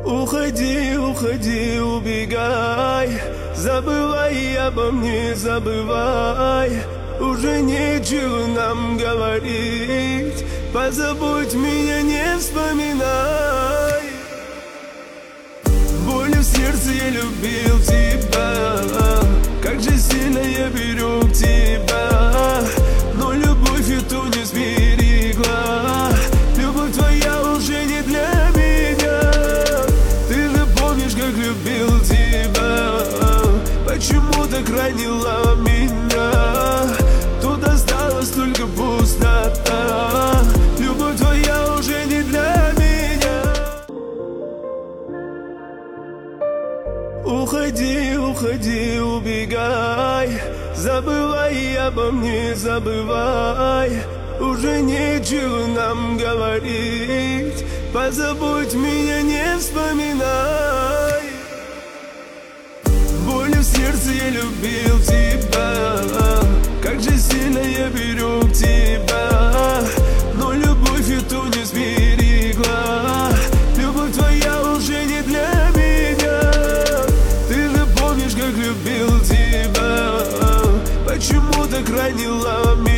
Уходи, уходи, убегай, забывай обо мне, забывай. Уже нечего нам говорить, позабудь меня, не вспоминай. Болью в сердце я любил тебя, как же сильно я берег тебя, но любовь эту не сберегла. Любовь твоя уже не для меня. Ты же помнишь, как любил тебя, почему так ранила меня? Тут осталась только пустота. Любовь твоя уже не для меня. Уходи, уходи, убегай, забывай обо мне, забывай. Уже нечего нам говорить, позабудь меня, не вспоминай. Болью в сердце я любил тебя, как же сильно я берег тебя, но любовь эту не сберегла. Любовь твоя уже не для меня. Ты же помнишь, как любил тебя, почему так ранила меня?